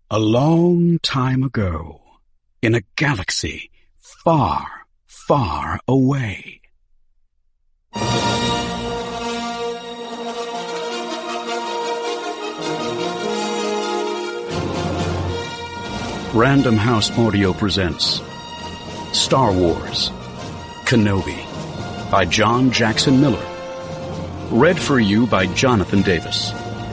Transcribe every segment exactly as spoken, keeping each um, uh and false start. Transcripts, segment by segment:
A long time ago, in a galaxy far, far away. Random House Audio presents Star Wars Kenobi by John Jackson Miller. Read for you by Jonathan Davis.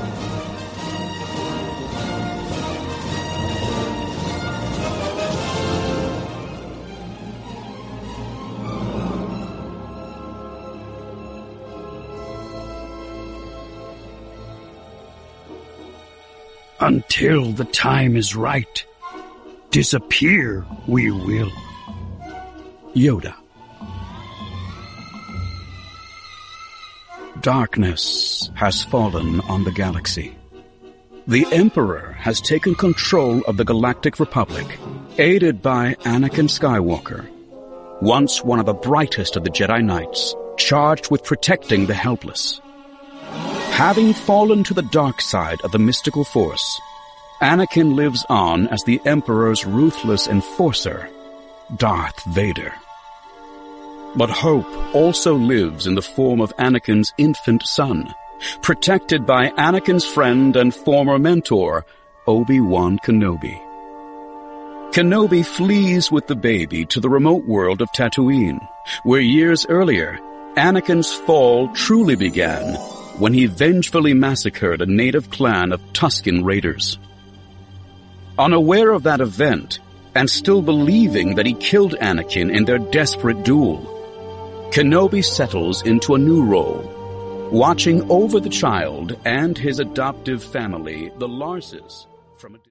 Until the time is right, disappear we will. Yoda. Darkness has fallen on the galaxy. The Emperor has taken control of the Galactic Republic, aided by Anakin Skywalker, once one of the brightest of the Jedi Knights, charged with protecting the helpless. Having fallen to the dark side of the mystical force, Anakin lives on as the Emperor's ruthless enforcer, Darth Vader. But hope also lives in the form of Anakin's infant son, protected by Anakin's friend and former mentor, Obi-Wan Kenobi. Kenobi flees with the baby to the remote world of Tatooine, where years earlier, Anakin's fall truly began when he vengefully massacred a native clan of Tusken Raiders. Unaware of that event, and still believing that he killed Anakin in their desperate duel, Kenobi settles into a new role, watching over the child and his adoptive family, the Larses, from a